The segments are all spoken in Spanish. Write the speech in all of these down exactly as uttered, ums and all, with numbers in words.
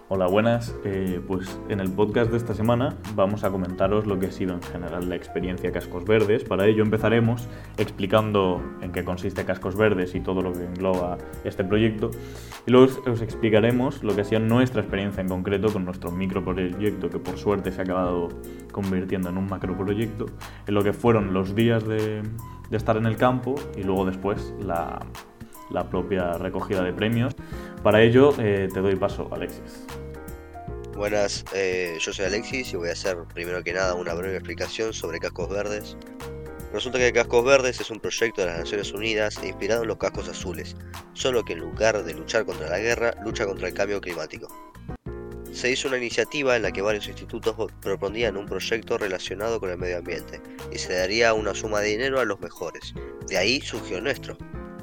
Hola, buenas. Eh, pues en el podcast de esta semana vamos a comentaros lo que ha sido en general la experiencia Cascos Verdes. Para ello empezaremos explicando en qué consiste Cascos Verdes y todo lo que engloba este proyecto. Y luego os, os explicaremos lo que ha sido nuestra experiencia en concreto con nuestro microproyecto, que por suerte se ha acabado convirtiendo en un macroproyecto, en lo que fueron los días de, de estar en el campo y luego después la, la propia recogida de premios. Para ello eh, te doy paso, Alexis. Buenas, eh, yo soy Alexis y voy a hacer primero que nada una breve explicación sobre Cascos Verdes. Resulta que Cascos Verdes es un proyecto de las Naciones Unidas inspirado en los cascos azules, solo que en lugar de luchar contra la guerra, lucha contra el cambio climático. Se hizo una iniciativa en la que varios institutos proponían un proyecto relacionado con el medio ambiente y se daría una suma de dinero a los mejores. De ahí surgió el nuestro.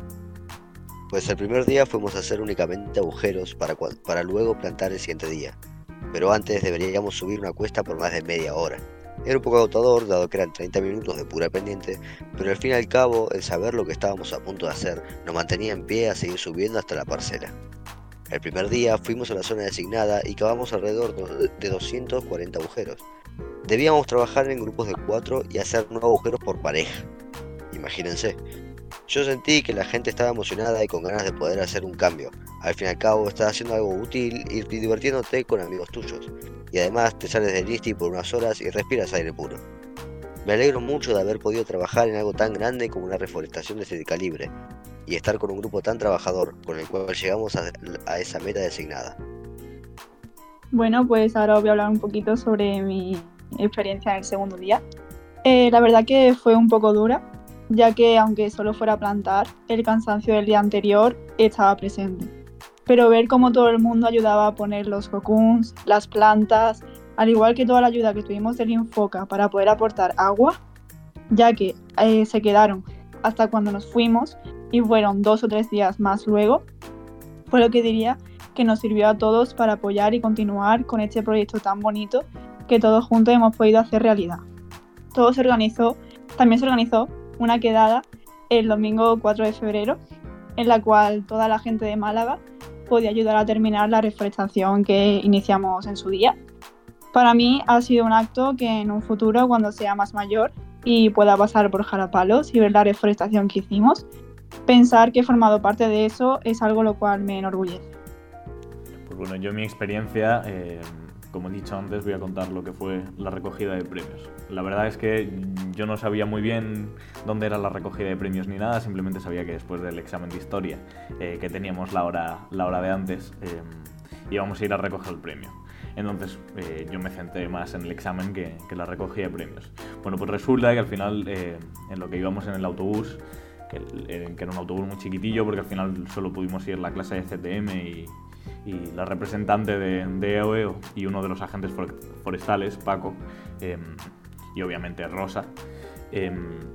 Pues el primer día fuimos a hacer únicamente agujeros para, para luego plantar el siguiente día. Pero antes deberíamos subir una cuesta por más de media hora. Era un poco agotador, dado que eran treinta minutos de pura pendiente, pero al fin y al cabo, el saber lo que estábamos a punto de hacer nos mantenía en pie a seguir subiendo hasta la parcela. El primer día fuimos a la zona designada y cavamos alrededor de doscientos cuarenta agujeros. Debíamos trabajar en grupos de cuatro y hacer nueve agujeros por pareja. Imagínense. Yo sentí que la gente estaba emocionada y con ganas de poder hacer un cambio. Al fin y al cabo, estás haciendo algo útil y divirtiéndote con amigos tuyos. Y además te sales del Insti por unas horas y respiras aire puro. Me alegro mucho de haber podido trabajar en algo tan grande como una reforestación de este calibre y estar con un grupo tan trabajador con el cual llegamos a, a esa meta designada. Bueno, pues ahora os voy a hablar un poquito sobre mi experiencia en el segundo día. Eh, la verdad que fue un poco dura, ya que aunque solo fuera a plantar, el cansancio del día anterior estaba presente. Pero ver cómo todo el mundo ayudaba a poner los cocoons, las plantas, al igual que toda la ayuda que tuvimos del Infoca para poder aportar agua, ya que eh, se quedaron hasta cuando nos fuimos y fueron dos o tres días más luego, fue lo que diría que nos sirvió a todos para apoyar y continuar con este proyecto tan bonito que todos juntos hemos podido hacer realidad. Todo se organizó, también se organizó una quedada el domingo cuatro de febrero, en la cual toda la gente de Málaga podía ayudar a terminar la reforestación que iniciamos en su día. Para mí ha sido un acto que en un futuro, cuando sea más mayor y pueda pasar por Jarapalos y ver la reforestación que hicimos, pensar que he formado parte de eso es algo lo cual me enorgullece. Pues bueno, yo mi experiencia, eh, como he dicho antes, voy a contar lo que fue la recogida de premios. La verdad es que yo no sabía muy bien dónde era la recogida de premios ni nada, simplemente sabía que después del examen de historia, eh, que teníamos la hora, la hora de antes, eh, íbamos a ir a recoger el premio. Entonces eh, yo me centré más en el examen que, que la recogida de premios. Bueno, pues resulta que al final, eh, en lo que íbamos en el autobús, que, eh, que era un autobús muy chiquitillo, porque al final solo pudimos ir la clase de C T M y... y la representante de, de E O E O y uno de los agentes forestales, Paco, eh, y obviamente Rosa, eh,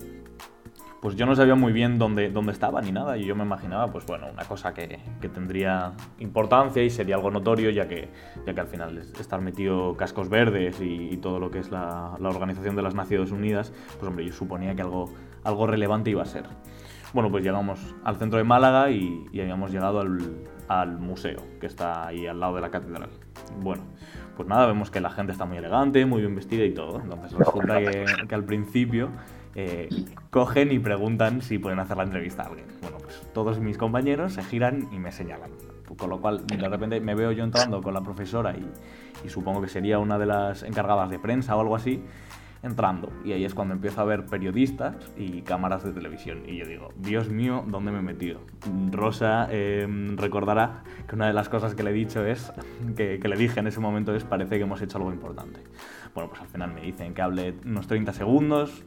pues yo no sabía muy bien dónde, dónde estaba ni nada, y yo me imaginaba, pues bueno, una cosa que, que tendría importancia y sería algo notorio, ya que, ya que al final estar metido Cascos Verdes y, y todo lo que es la, la Organización de las Naciones Unidas, pues hombre, yo suponía que algo, algo relevante iba a ser. Bueno, pues llegamos al centro de Málaga y, y habíamos llegado al, al museo, que está ahí al lado de la catedral. Bueno, pues nada, vemos que la gente está muy elegante, muy bien vestida y todo. Entonces resulta que, que al principio eh, cogen y preguntan si pueden hacer la entrevista a alguien. Bueno, pues todos mis compañeros se giran y me señalan. Con lo cual, de repente me veo yo entrando con la profesora y, y supongo que sería una de las encargadas de prensa o algo así, entrando, y ahí es cuando empiezo a ver periodistas y cámaras de televisión y yo digo, Dios mío, ¿dónde me he metido? Rosa eh, recordará que una de las cosas que le he dicho es, que, que le dije en ese momento es, parece que hemos hecho algo importante. Bueno, pues al final me dicen que hable unos treinta segundos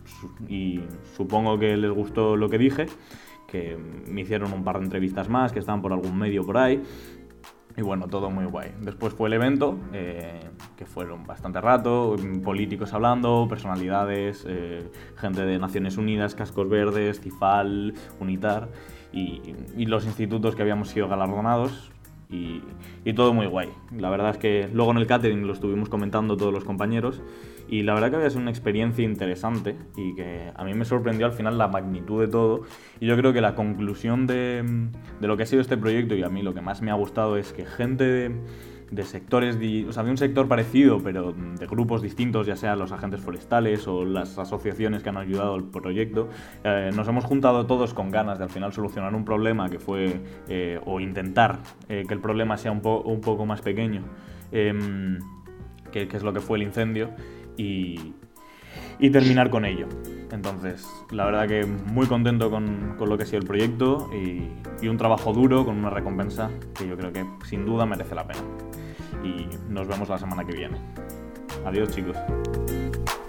y supongo que les gustó lo que dije, que me hicieron un par de entrevistas más que estaban por algún medio por ahí. Y bueno, todo muy guay. Después fue el evento, eh, que fueron bastante rato, políticos hablando, personalidades, eh, gente de Naciones Unidas, Cascos Verdes, CIFAL, UNITAR y, y los institutos que habíamos sido galardonados. Y, y todo muy guay. La verdad es que luego en el catering lo estuvimos comentando todos los compañeros y la verdad que había sido una experiencia interesante y que a mí me sorprendió al final la magnitud de todo, y yo creo que la conclusión de, de lo que ha sido este proyecto, y a mí lo que más me ha gustado, es que gente de, de sectores, di- o sea, de un sector parecido, pero de grupos distintos, ya sean los agentes forestales o las asociaciones que han ayudado al proyecto. Eh, nos hemos juntado todos con ganas de al final solucionar un problema que fue, eh, o intentar eh, que el problema sea un, po- un poco más pequeño, eh, que, que es lo que fue el incendio, y, y terminar con ello. Entonces, la verdad que muy contento con, con lo que ha sido el proyecto y, y un trabajo duro con una recompensa que yo creo que sin duda merece la pena. Y nos vemos la semana que viene. Adiós, chicos.